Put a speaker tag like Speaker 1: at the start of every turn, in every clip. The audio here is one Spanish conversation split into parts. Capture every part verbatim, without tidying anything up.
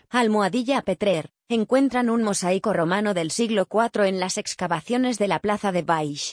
Speaker 1: Almohadilla Petrer, encuentran un mosaico romano del siglo cuatro en las excavaciones de la plaza de Baix.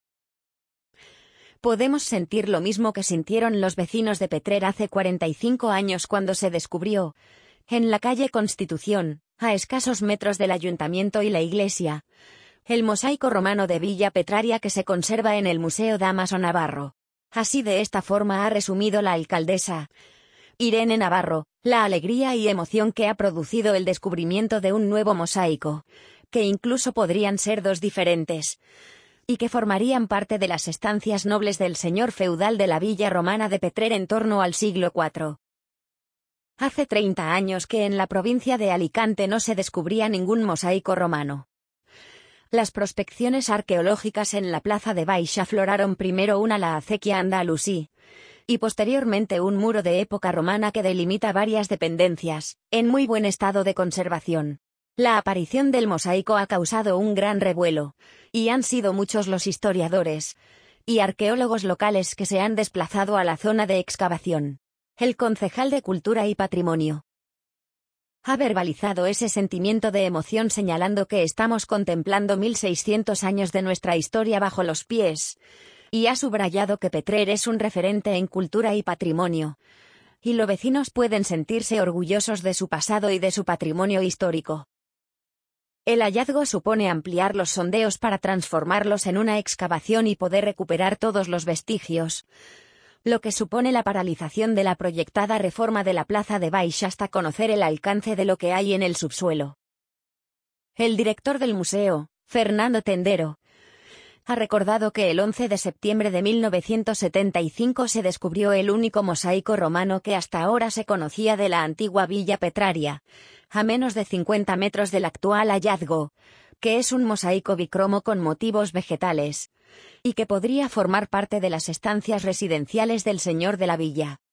Speaker 1: Podemos sentir lo mismo que sintieron los vecinos de Petrer hace cuarenta y cinco años cuando se descubrió, en la calle Constitución, a escasos metros del ayuntamiento y la iglesia, el mosaico romano de Villa Petraria que se conserva en el Museo Dámaso Navarro. Así de esta forma ha resumido la alcaldesa Irene Navarro, la alegría y emoción que ha producido el descubrimiento de un nuevo mosaico, que incluso podrían ser dos diferentes, y que formarían parte de las estancias nobles del señor feudal de la villa romana de Petrer en torno al siglo cuatro. Hace treinta años que en la provincia de Alicante no se descubría ningún mosaico romano. Las prospecciones arqueológicas en la plaza de Baix afloraron primero una la acequia andalusí, y posteriormente un muro de época romana que delimita varias dependencias, en muy buen estado de conservación. La aparición del mosaico ha causado un gran revuelo, y han sido muchos los historiadores y arqueólogos locales que se han desplazado a la zona de excavación. El concejal de Cultura y Patrimonio ha verbalizado ese sentimiento de emoción señalando que estamos contemplando mil seiscientos años de nuestra historia bajo los pies, y ha subrayado que Petrer es un referente en cultura y patrimonio, y los vecinos pueden sentirse orgullosos de su pasado y de su patrimonio histórico. El hallazgo supone ampliar los sondeos para transformarlos en una excavación y poder recuperar todos los vestigios, lo que supone la paralización de la proyectada reforma de la plaza de Baix hasta conocer el alcance de lo que hay en el subsuelo. El director del museo, Fernando Tendero, ha recordado que el once de septiembre de mil novecientos setenta y cinco se descubrió el único mosaico romano que hasta ahora se conocía de la antigua Villa Petraria, a menos de cincuenta metros del actual hallazgo, que es un mosaico bicromo con motivos vegetales, y que podría formar parte de las estancias residenciales del señor de la villa.